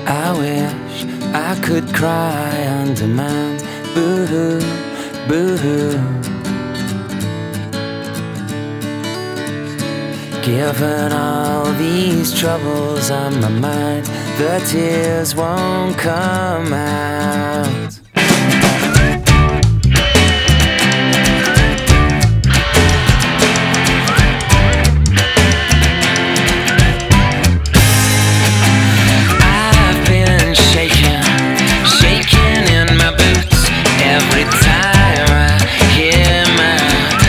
I wish I could cry on demand. Boo-hoo, boo-hoo. Given all these troubles on my mind, the tears won't come out. I've been shaking in my boots every time I hear my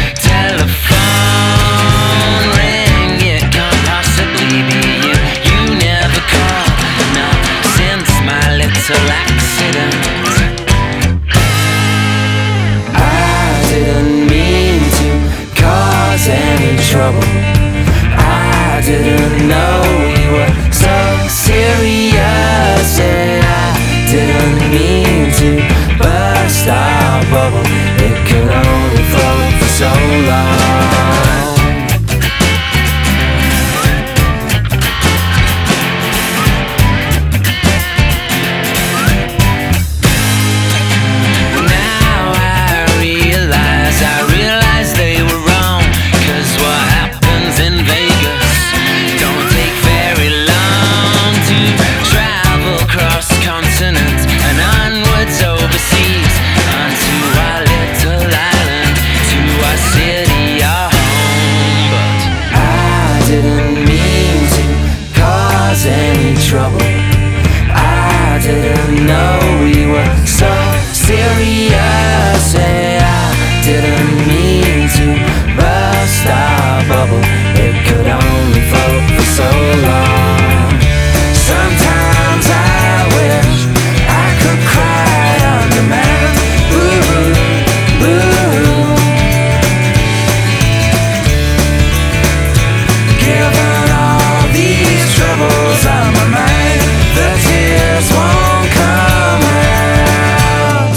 telephone ring. It can't possibly be you. You never called, not since my little accident. I didn't mean to cause any trouble. I didn't know you were so serious, and I didn't mean to burst our bubble. It could only float for so long. Now I realize they were wrong, 'cause what happens in Vegas don't take very long to travel across continents and onwards overseas, onto our little island, to our city, our home. But I didn't mean to cause any trouble. I didn't know we were so serious, and I didn't mean to burst our bubble. It could only float for so long. Sometimes I wish I could cry on demand. Boo-hoo, boo-hoo. Given all these troubles on my mind, the tears won't come out.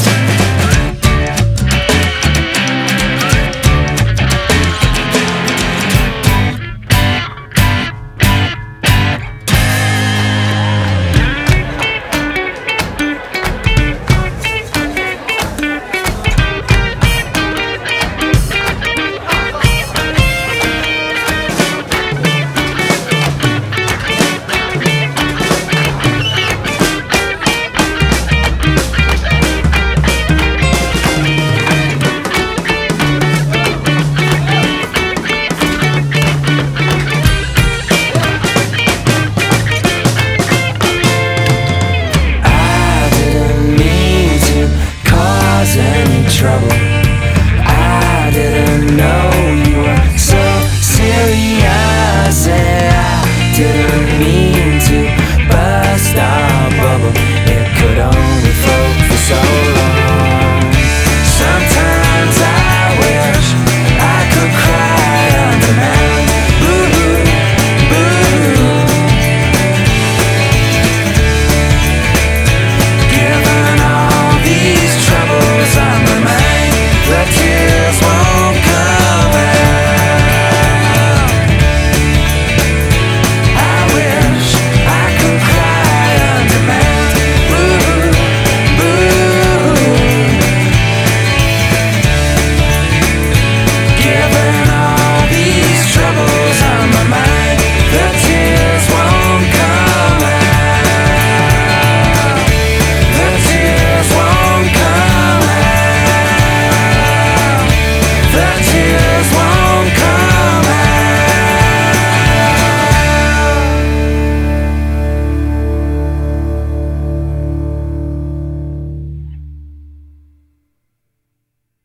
Any trouble. I didn't know you were so serious, and I didn't mean